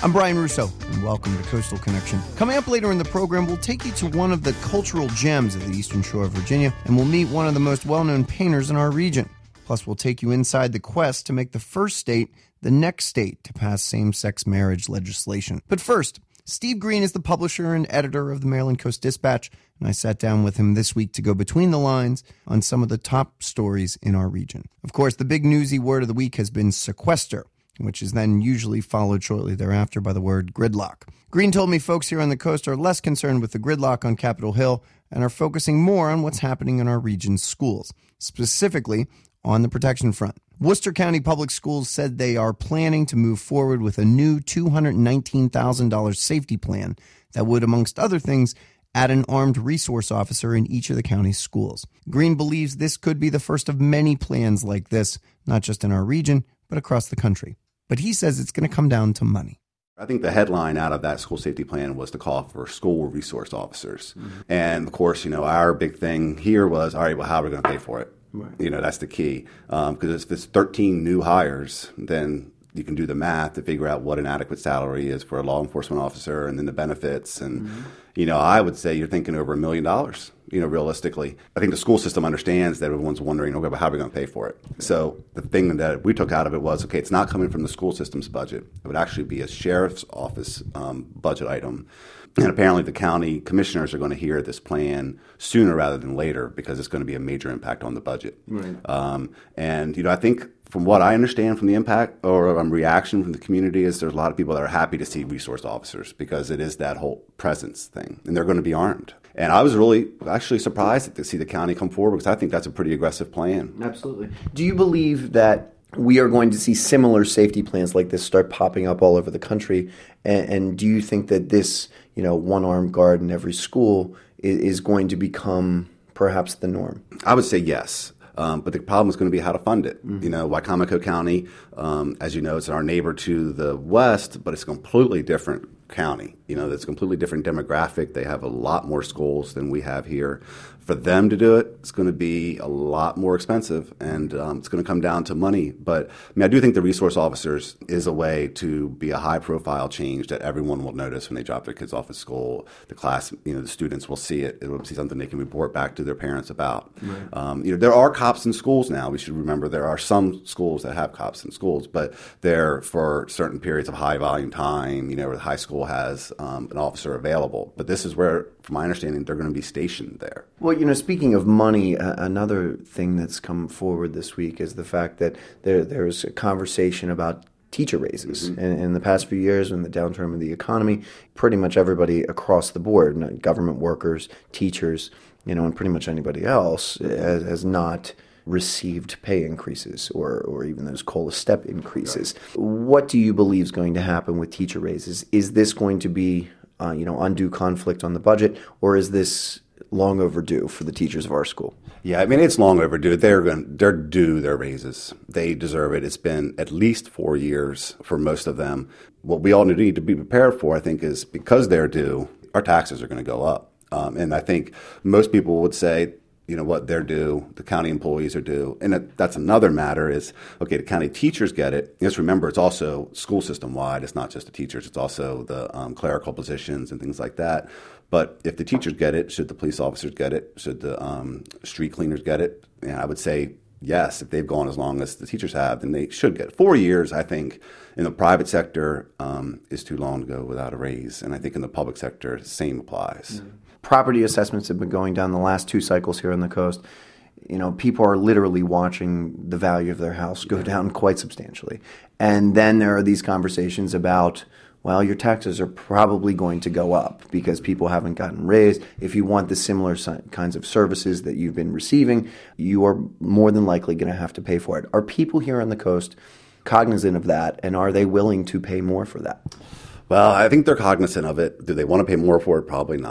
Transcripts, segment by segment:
I'm Brian Russo, and welcome to Coastal Connection. Coming up later in the program, we'll take you to one of the cultural gems of the Eastern Shore of Virginia, and we'll meet one of the most well-known painters in our region. Plus, we'll take you inside the quest to make the first state the next state to pass same-sex marriage legislation. But first, Steve Green is the publisher and editor of the Maryland Coast Dispatch, and I sat down with him this week to go between the lines on some of the top stories in our region. Of course, the big newsy word of the week has been sequester, which is then usually followed shortly thereafter by the word gridlock. Green told me folks here on the coast are less concerned with the gridlock on Capitol Hill and are focusing more on what's happening in our region's schools, specifically on the protection front. Worcester County Public Schools said they are planning to move forward with a new $219,000 safety plan that would, amongst other things, add an armed resource officer in each of the county's schools. Green believes this could be the first of many plans like this, not just in our region, but across the country. But he says it's going to come down to money. I think the headline out of that school safety plan was to call for school resource officers. Mm-hmm. And of course, our big thing here was, all right, well, how are we going to pay for it? Right. That's the key. Because if it's 13 new hires, then you can do the math to figure out what an adequate salary is for a law enforcement officer and then the benefits. And, I would say you're thinking over $1 million, realistically. I think the school system understands that everyone's wondering, okay, but how are we going to pay for it? So the thing that we took out of it was, okay, it's not coming from the school system's budget. It would actually be a sheriff's office budget item. And apparently the county commissioners are going to hear this plan sooner rather than later because it's going to be a major impact on the budget. Right. I think from what I understand from the impact or reaction from the community is there's a lot of people that are happy to see resource officers because it is that whole presence thing. And they're going to be armed. And I was really actually surprised to see the county come forward because I think that's a pretty aggressive plan. Absolutely. Do you believe that we are going to see similar safety plans like this start popping up all over the country? And do you think that this, one armed guard in every school is going to become perhaps the norm? I would say yes. But the problem is going to be how to fund it. Mm-hmm. Wicomico County, as you know, it's our neighbor to the west, but it's a completely different county. That's a completely different demographic. They have a lot more schools than we have here. For them to do it, it's going to be a lot more expensive, and it's going to come down to money. But I do think the resource officers is a way to be a high-profile change that everyone will notice when they drop their kids off at school. The class, the students will see it. It will be something they can report back to their parents about. Right. There are cops in schools now. We should remember there are some schools that have cops in schools, but they're for certain periods of high-volume time, where the high school has an officer available. But this is where, from my understanding, they're going to be stationed there. Well, speaking of money, another thing that's come forward this week is the fact that there's a conversation about teacher raises. Mm-hmm. And in the past few years, in the downturn of the economy, pretty much everybody across the board, government workers, teachers, and pretty much anybody else has not received pay increases or even those COLA step increases. Right. What do you believe is going to happen with teacher raises? Is this going to be undue conflict on the budget, or is this long overdue for the teachers of our school? Yeah, it's long overdue. They're due their raises. They deserve it. It's been at least 4 years for most of them. What we all need to be prepared for, I think, is because they're due, our taxes are going to go up. And I think most people would say, what they're due, the county employees are due. And that's another matter is, okay, the county teachers get it. Just remember, it's also school system wide. It's not just the teachers. It's also the clerical positions and things like that. But if the teachers get it, should the police officers get it? Should the street cleaners get it? And I would say yes. If they've gone as long as the teachers have, then they should get it. 4 years, I think, in the private sector is too long to go without a raise. And I think in the public sector, the same applies. Mm-hmm. Property assessments have been going down the last 2 cycles here on the coast. People are literally watching the value of their house go down quite substantially. And then there are these conversations about, well, your taxes are probably going to go up because people haven't gotten raised. If you want the similar kinds of services that you've been receiving, you are more than likely going to have to pay for it. Are people here on the coast cognizant of that, and are they willing to pay more for that? Well, I think they're cognizant of it. Do they want to pay more for it? Probably not.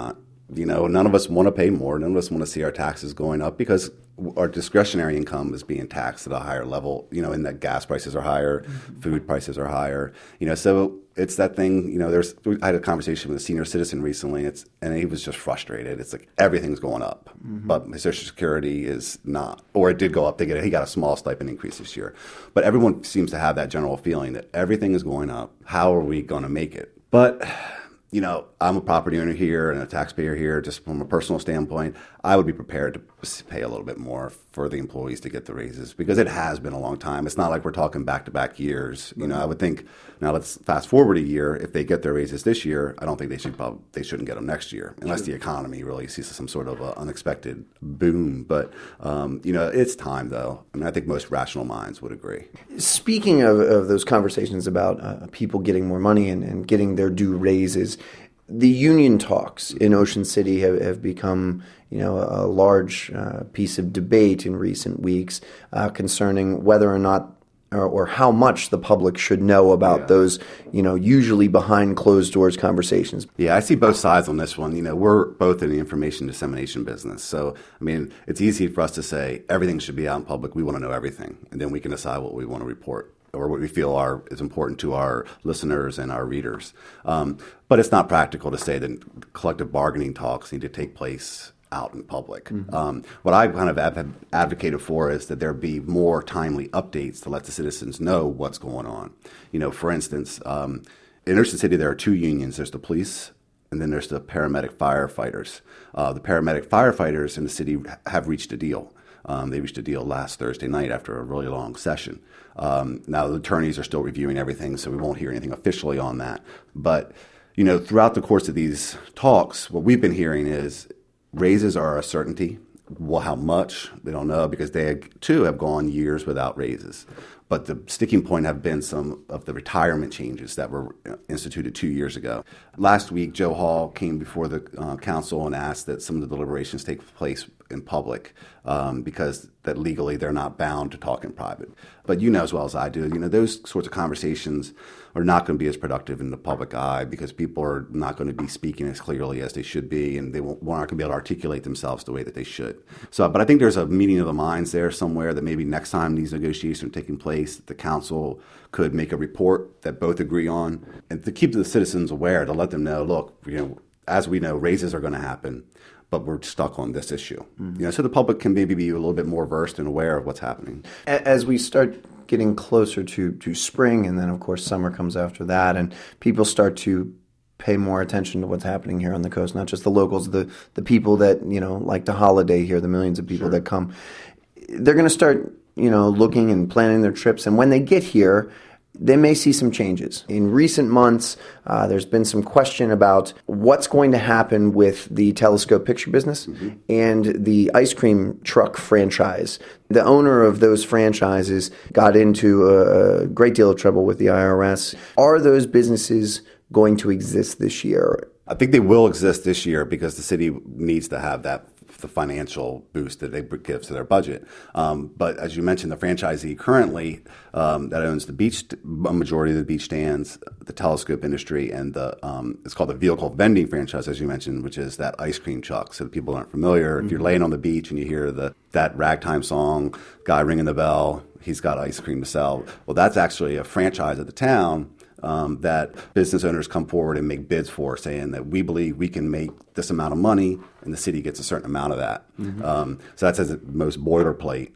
none of us want to pay more. None of us want to see our taxes going up because our discretionary income is being taxed at a higher level, and that gas prices are higher, food prices are higher, so it's that thing, I had a conversation with a senior citizen recently, and he was just frustrated. It's like everything's going up, but his Social Security is not, or it did go up. He got a small stipend increase this year. But everyone seems to have that general feeling that everything is going up. How are we going to make it? But I'm a property owner here and a taxpayer here. Just from a personal standpoint, I would be prepared to pay a little bit more for the employees to get the raises because it has been a long time. It's not like we're talking back-to-back years. I would think now let's fast forward a year. If they get their raises this year, I don't think they shouldn't get them next year unless the economy really sees some sort of unexpected boom. But it's time though. I think most rational minds would agree. Speaking of those conversations about people getting more money and getting their due raises, the union talks in Ocean City have become, a large piece of debate in recent weeks concerning whether or not or how much the public should know about those, usually behind closed doors conversations. Yeah, I see both sides on this one. We're both in the information dissemination business. So, it's easy for us to say everything should be out in public. We want to know everything. And then we can decide what we want to report or what we feel is important to our listeners and our readers. But it's not practical to say that collective bargaining talks need to take place out in public. What I kind of have advocated for is that there be more timely updates to let the citizens know what's going on. For instance, in Ocean City, there are two unions. There's the police and then there's the paramedic firefighters. The paramedic firefighters in the city have reached a deal. They reached a deal last Thursday night after a really long session. Now, the attorneys are still reviewing everything, so we won't hear anything officially on that. But, throughout the course of these talks, what we've been hearing is raises are a certainty. Well, how much? They don't know because they, too, have gone years without raises. But the sticking point have been some of the retirement changes that were instituted 2 years ago. Last week, Joe Hall came before the council and asked that some of the deliberations take place in public because that legally they're not bound to talk in private. But as well as I do, those sorts of conversations are not going to be as productive in the public eye because people are not going to be speaking as clearly as they should be, and they aren't going to be able to articulate themselves the way that they should. So, but I think there's a meeting of the minds there somewhere that maybe next time these negotiations are taking place, the council could make a report that both agree on, and to keep the citizens aware, to let them know, look, as we know, raises are going to happen, but we're stuck on this issue. So the public can maybe be a little bit more versed and aware of what's happening. As we start getting closer to spring, and then of course summer comes after that, and people start to pay more attention to what's happening here on the coast, not just the locals, the people that like to holiday here, the millions of people that come. They're going to start looking and planning their trips, and when they get here, they may see some changes. In recent months, there's been some question about what's going to happen with the telescope picture business and the ice cream truck franchise. The owner of those franchises got into a great deal of trouble with the IRS. Are those businesses going to exist this year? I think they will exist this year because the city needs to have the financial boost that they give to their budget. But as you mentioned, the franchisee currently that owns a majority of the beach stands, the telescope industry, and it's called the vehicle vending franchise, as you mentioned, which is that ice cream truck. So people aren't familiar. If you're laying on the beach and you hear that ragtime song, guy ringing the bell, he's got ice cream to sell. Well, that's actually a franchise of the town that business owners come forward and make bids for, saying that we believe we can make this amount of money and the city gets a certain amount of that. So that's as most boilerplate.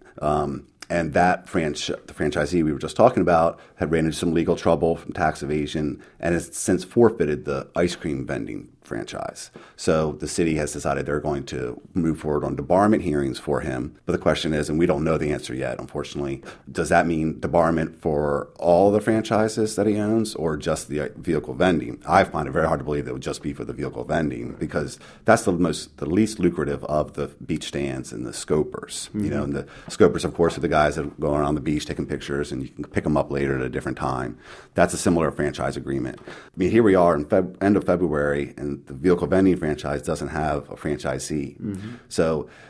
And that the franchisee we were just talking about had ran into some legal trouble from tax evasion and has since forfeited the ice cream vending franchise. So the city has decided they're going to move forward on debarment hearings for him. But the question is, and we don't know the answer yet, unfortunately, does that mean debarment for all the franchises that he owns or just the vehicle vending? I find it very hard to believe it would just be for the vehicle vending because that's the least lucrative of the beach stands and the scopers. And the scopers, of course, are the guys that go around the beach taking pictures and you can pick them up later at a different time. That's a similar franchise agreement. Here we are in end of February and the vehicle vending franchise doesn't have a franchisee. So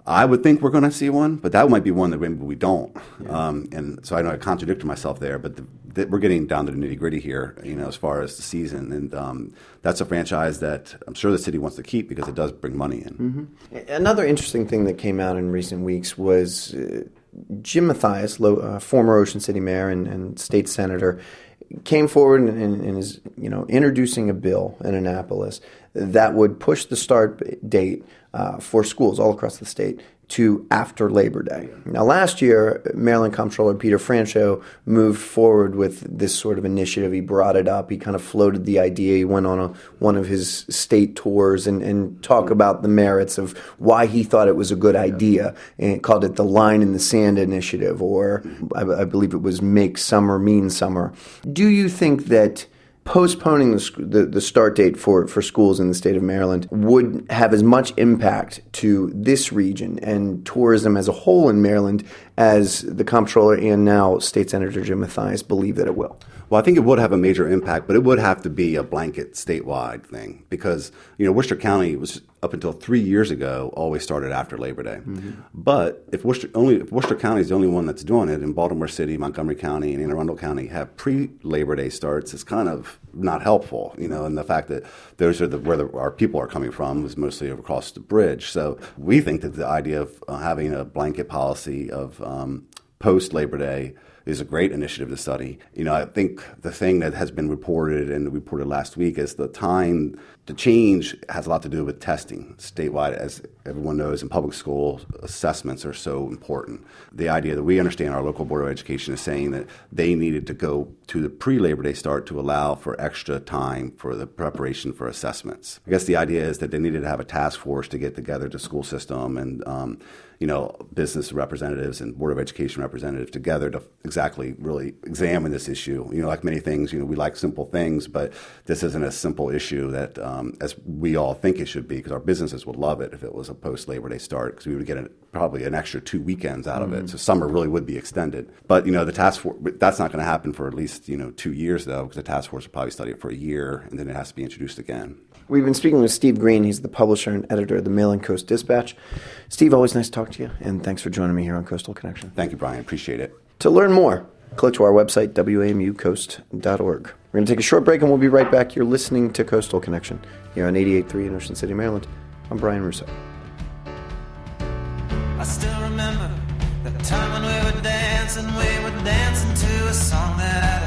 I would think we're going to see one, but that might be one that maybe we don't. And so I know I contradicted myself there, but we're getting down to the nitty gritty here, as far as the season. And that's a franchise that I'm sure the city wants to keep because it does bring money in. Mm-hmm. Another interesting thing that came out in recent weeks was Jim Mathias, former Ocean City mayor and state senator, came forward and is introducing a bill in Annapolis that would push the start date for schools all across the state to after Labor Day. Now, last year, Maryland Comptroller Peter Franchot moved forward with this sort of initiative. He brought it up. He kind of floated the idea. He went on one of his state tours and talked about the merits of why he thought it was a good idea, and called it the Line in the Sand Initiative, or I believe it was Make Summer Mean Summer. Do you think that postponing the start date for schools in the state of Maryland would have as much impact to this region and tourism as a whole in Maryland as the comptroller and now State Senator Jim Mathias believe that it will? Well, I think it would have a major impact, but it would have to be a blanket statewide thing because, Worcester County was up until 3 years ago always started after Labor Day. Mm-hmm. But if Worcester County is the only one that's doing it, and Baltimore City, Montgomery County, and Anne Arundel County have pre-Labor Day starts, it's kind of not helpful, and the fact that those are where our people are coming from is mostly across the bridge. So we think that the idea of having a blanket policy of post-Labor Day is a great initiative to study. I think the thing that has been reported last week is the time to change has a lot to do with testing statewide. As everyone knows, in public school, assessments are so important. The idea that we understand our local Board of Education is saying that they needed to go to the pre-Labor Day start to allow for extra time for the preparation for assessments. I guess the idea is that they needed to have a task force to get together the school system and business representatives and Board of Education representatives together to exactly really examine this issue. Like many things, we like simple things, but this isn't a simple issue that as we all think it should be, because our businesses would love it if it was a post-Labor Day start, because we would get probably an extra 2 weekends out of it. So summer really would be extended. But, the task force, that's not going to happen for at least, 2 years, though, because the task force will probably study it for a year, and then it has to be introduced again. We've been speaking with Steve Green. He's the publisher and editor of the Mail and Coast Dispatch. Steve, always nice to talk to you, and thanks for joining me here on Coastal Connection. Thank you, Brian. Appreciate it. To learn more, click to our website, wamucoast.org. We're going to take a short break, and we'll be right back. You're listening to Coastal Connection here on 88.3 in Ocean City, Maryland. I'm Brian Russo. I still remember the time when we were dancing to a song that I